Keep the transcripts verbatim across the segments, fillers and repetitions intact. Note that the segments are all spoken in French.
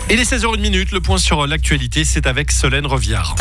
Et les seize heures une, le point sur l'actualité, c'est avec Solène Reviard.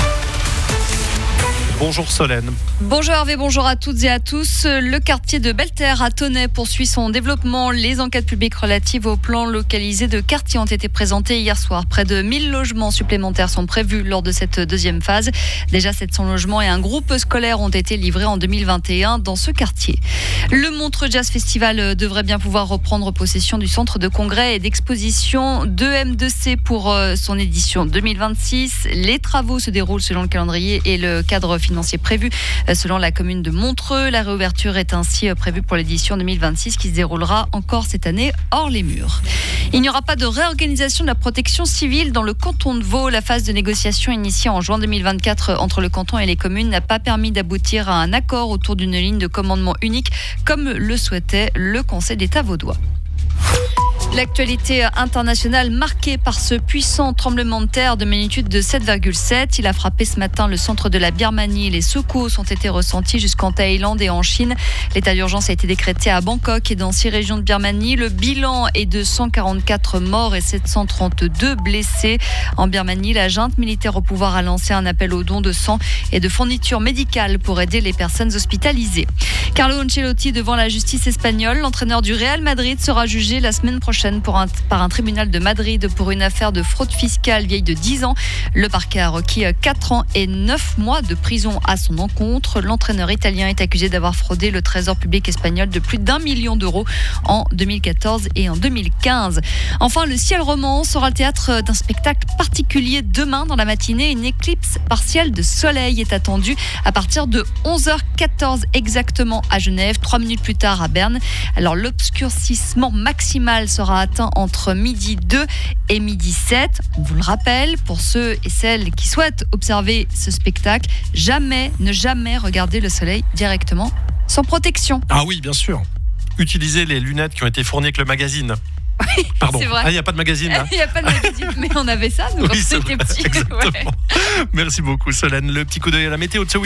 Bonjour Solène. Bonjour Hervé, bonjour à toutes et à tous. Le quartier de Belle-Terre à Tonnay poursuit son développement. Les enquêtes publiques relatives au plan localisé de quartier ont été présentées hier soir. Près de mille logements supplémentaires sont prévus lors de cette deuxième phase. Déjà sept cents logements et un groupe scolaire ont été livrés en deux mille vingt et un dans ce quartier. Le Montreux Jazz Festival devrait bien pouvoir reprendre possession du centre de congrès et d'exposition de M deux C pour son édition deux mille vingt-six. Les travaux se déroulent selon le calendrier et le cadre financier prévu selon la commune de Montreux. La réouverture est ainsi prévue pour l'édition deux mille vingt-six qui se déroulera encore cette année hors les murs. Il n'y aura pas de réorganisation de la protection civile dans le canton de Vaud. La phase de négociation initiée en juin deux mille vingt-quatre entre le canton et les communes n'a pas permis d'aboutir à un accord autour d'une ligne de commandement unique comme le souhaitait le Conseil d'État vaudois. L'actualité internationale marquée par ce puissant tremblement de terre de magnitude de sept virgule sept. Il a frappé ce matin le centre de la Birmanie. Les secousses ont été ressentis jusqu'en Thaïlande et en Chine. L'état d'urgence a été décrété à Bangkok et dans six régions de Birmanie. Le bilan est de cent quarante-quatre morts et sept cent trente-deux blessés. En Birmanie, la junte militaire au pouvoir a lancé un appel aux dons de sang et de fournitures médicales pour aider les personnes hospitalisées. Carlo Ancelotti devant la justice espagnole. L'entraîneur du Real Madrid sera jugé la semaine prochaine Pour un, par un tribunal de Madrid pour une affaire de fraude fiscale vieille de dix ans. Le parquet a requis quatre ans et neuf mois de prison à son encontre. L'entraîneur italien est accusé d'avoir fraudé le trésor public espagnol de plus d'un million d'euros en deux mille quatorze et en deux mille quinze. Enfin, le ciel roman sera le théâtre d'un spectacle particulier demain dans la matinée. Une éclipse partielle de soleil est attendue à partir de onze heures quatorze exactement à Genève, trois minutes plus tard à Berne. Alors l'obscurcissement maximal sera atteint entre midi deux et midi sept. On vous le rappelle, pour ceux et celles qui souhaitent observer ce spectacle, jamais, ne jamais regarder le soleil directement sans protection. Ah oui, bien sûr. Utilisez les lunettes qui ont été fournies avec le magazine. Oui, Pardon. c'est vrai. Ah, il n'y a pas de magazine là. Il n'y a pas de magazine, mais on avait ça, nous, Oui, quand c'est on était vrai, petits. exactement. Ouais. Merci beaucoup Solène. Le petit coup d'œil à la météo de ce week-end.